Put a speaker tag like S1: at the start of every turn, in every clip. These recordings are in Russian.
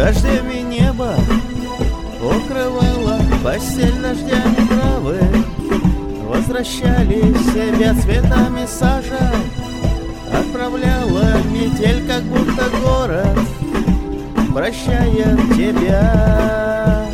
S1: Дождями небо укрывало постель дождями травы. Возвращали себя цветами сажа, отправляла метель, как будто город прощает тебя.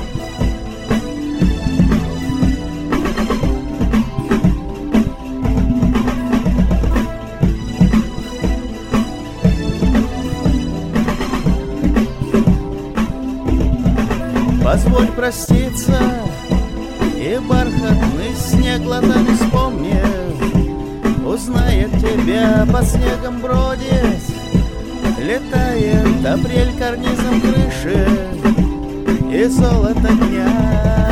S1: Позволь проститься, и бархатный снег глотами вспомнив, узнает тебя, по снегам бродит. Летает апрель карнизом крыши и золото дня.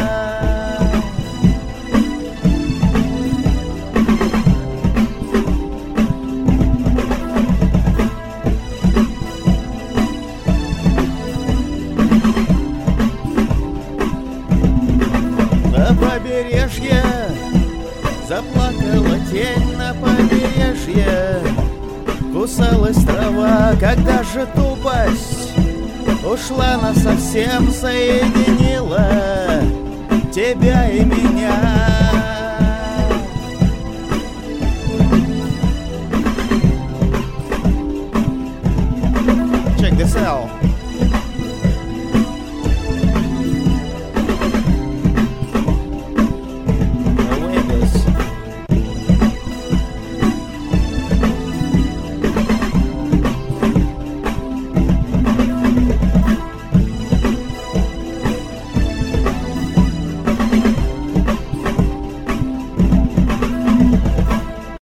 S1: На побережье заплакала тень, на побережье кусалась трава, когда же тупость ушла насовсем, соединила тебя и меня.